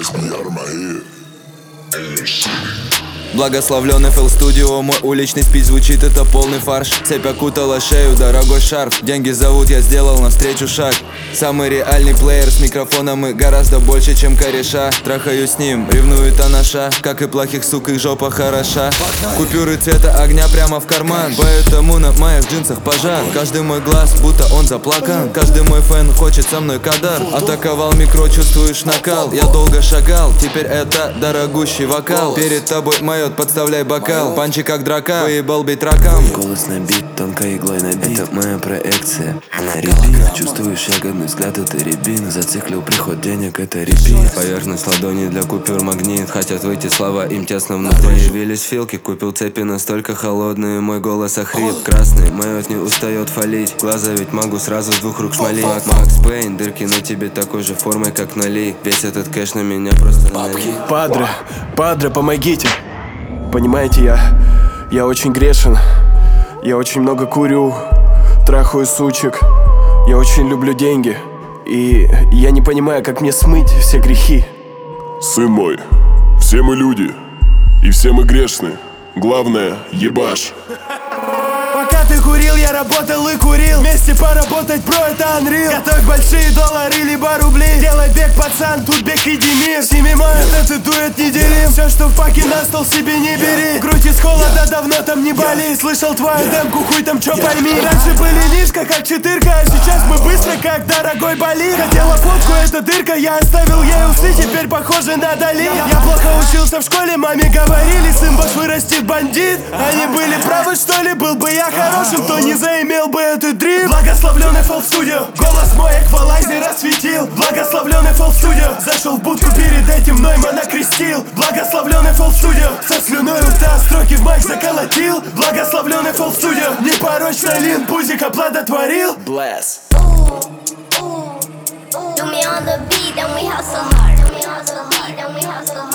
Благословлен FL Studio, мой уличный спич звучит, это полный фарш. Цепь окутала шею, дорогой шарф. Деньги зовут, я сделал навстречу шаг. Самый реальный плеер с микрофоном и гораздо больше, чем кореша. Трахаю с ним, ревнует анаша. Как и плохих сук, их жопа хороша. Купюры цвета огня прямо в карман, поэтому на моих джинсах пожар. Каждый мой глаз, будто он заплакан. Каждый мой фэн хочет со мной кадар. Атаковал микро, чувствуешь накал. Я долго шагал, теперь это дорогущий вокал. Перед тобой майот, подставляй бокал. Панчи как драка, выебал бить ракам. Голос набит, тонкой иглой набит. Это моя проекция, она рябит. Чувствуешь ягодный взгляд, это рябин. Зациклил приход денег, это репит. Поверхность ладони для купюр магнит. Хотят выйти слова, им тесно внутри. Появились филки, купил цепи настолько холодные. Мой голос охрип, красный, майот не устает фалить. Глаза ведь могу сразу с двух рук шмалить. Макс Пейн, дырки на тебе такой же формой, как на Ли. Весь этот кэш на меня просто налей. Падре, помогите. Понимаете, я очень грешен. Я очень много курю, трахаю сучек. Я очень люблю деньги. И я не понимаю, как мне смыть все грехи. Сын мой, все мы люди, и все мы грешны. Главное, ебашь. Пока ты курил, я работал и курил. Вместе поработать, бро, это Unreal. Готовь большие доллары, либо рубли. Делай бег, пацан, тут бег, иди мир. Сними мой, это дует, не делим. Все, что в паке на стол, себе не бери. Грудь из холода, давно там не боли. Слышал твою демку, хуй там, чё пойми. Раньше были нишка, как четырка, а сейчас мы быстро, как дорогой болит. Хотела фотку, это дырка, я оставил ей усы, теперь похоже на Дали. Я плохо учился в школе, маме говорили, сын ваш вырастет бандит. Они были правы, что ли, был бы я хорошим, то не заимел бы этот дрим. Благословлен FL Studio, голос мой эквалайзер осветил. Благословлен FL Studio, зашел в будку перед этим, Нойман окрестил. Благословлен FL Studio, со слюной у рта строки в майк заколотил. Благословлен FL Studio, непорочно Лин Пузик оплодотворил. Bless. Do me on the beat, then we hustle hard.